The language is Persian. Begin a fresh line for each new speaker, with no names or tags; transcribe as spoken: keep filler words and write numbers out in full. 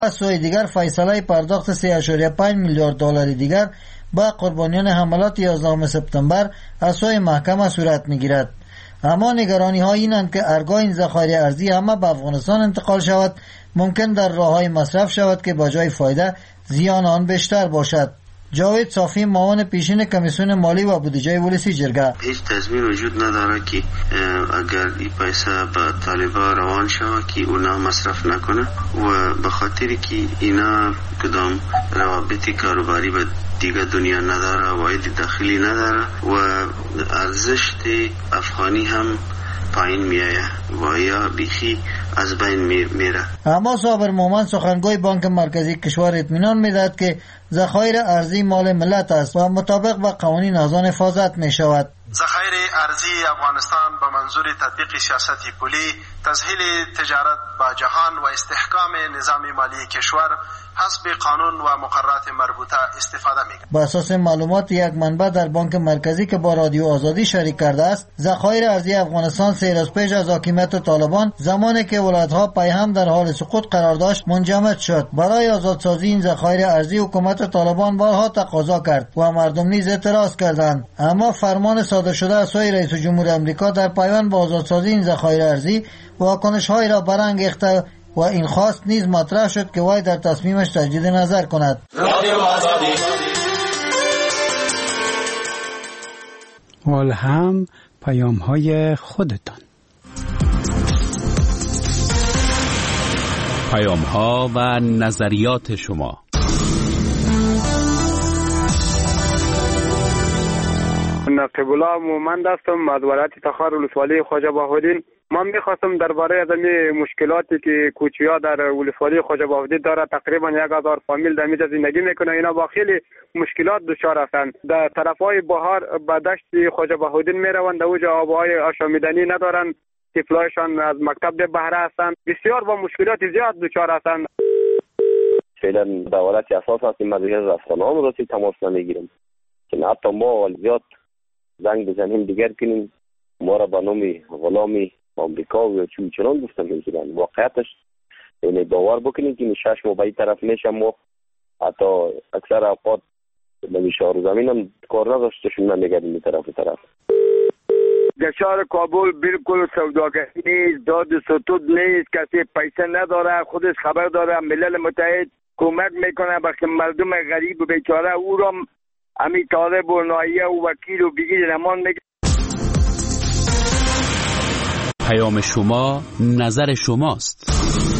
از سوی دیگر فیصله پرداخت سه ممیز پنج میلیارد دلار دیگر به قربانیان حملات یازدهم سپتامبر از سوی محکمه صورت میگیرد. اما نگرانی ها اینند که ارگاه این ذخایر ارزی همه به افغانستان انتقال شود، ممکن در راههای مصرف شود که بجای فایده زیان آن بیشتر باشد. جاوید صافی، معاون پیشین کمیسیون مالی و بودجه ولسی جرگه:
هیچ تضمین وجود نداره که اگر این پیسه به طالبان روان شود که اونا مصرف نکنه و به خاطری که اینا کدام روابط کاروباری به دیگه دنیا نداره، واحد داخلی نداره و ارزش افغانی هم پایین میایه و یا بیخی از بین میره.
اما صابر مومن، سخنگوی بانک مرکزی کشور، اطمینان میدهد که ذخایر ارزی مال ملت است و مطابق با قوانین از آن حفاظت می شود.
ذخایر ارزی افغانستان به منظور تطبیق سیاست پولی، تسهیل تجارت با جهان و استحکام نظام مالی کشور حسب قانون و مقررات مربوطه استفاده می‌کنند.
با اساس معلومات یک منبع در بانک مرکزی که با رادیو آزادی شریک کرده است، ذخایر ارزی افغانستان سه روز پیش از حاکمیت طالبان، زمانی که ولایت‌ها پیهم در حال سقوط قرار داشت، منجمد شد. برای آزادسازی این ذخایر ارزی حکومت طالبان بارها تقاضا کرد و مردم نیز اعتراض کردند. اما فرمان صادر شده از سوی رئیس جمهور آمریکا در پیوند با آزادسازی این ذخایر ارزی واکنش‌هایی را برانگیخته و این خواست نیز مطرح شد که وی در تصمیمش تجدید نظر کند.
حال هم پیام های خودتان.
پیام ها و نظریات شما.
نقیب الله مومند هستم از ولایت تخار ولسوالی خواجه بهاءالدین. من میخواستم درباره از این مشکلاتی که کوچیا در ولسوالی خواجه بهاءالدین داره، تقریبا یک هزار فامیل در اینجا زندگی میکنه، اینا با خیلی مشکلات دچار هستند. در طرفای بهار به دشت خواجه بهاءالدین میروند، اوجا آبهای آشامیدنی ندارن، طفلایشان از مکتب به بهره هستند، بسیار با مشکلات زیاد دچار هستند.
فعلا دولت اساس هستیم از رسانه‌ها رو رسید تماس نمیگیریم که حتی ما ولزیات زنگ بزنیم دیگر کنیم ما را به نام غلامی آمریکا و چون چنان گفتن میگیرن. واقعیتش یعنی باور بکنید که شش ماه به این طرف میشم، ما حتی اکثر اوقات به شهر زمین هم کار نداشتشون نمیگردیم این طرف طرف.
گشار کابل بالکل سوداگری نیست، داد ستود نیست، کسی پیسه نداره، خودش خبر داره، ملل متحد کمک میکنه به مردم غریب و بیچاره، او را امی طالب و نایه و وکیل و بگیر نمان میگه.
پیام شما نظر شماست.